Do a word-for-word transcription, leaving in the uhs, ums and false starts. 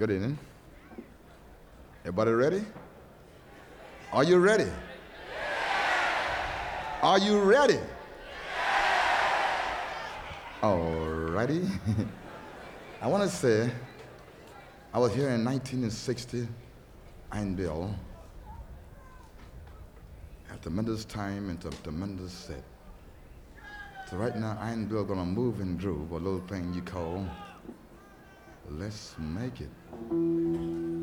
Good evening. Everybody ready? Are you ready? Are you ready? All righty. I want to say, I was here in nineteen sixty, Iron Bill, at tremendous time and a tremendous set. So right now, Iron Bill gonna move and groove, a little thing you call Let's Make It.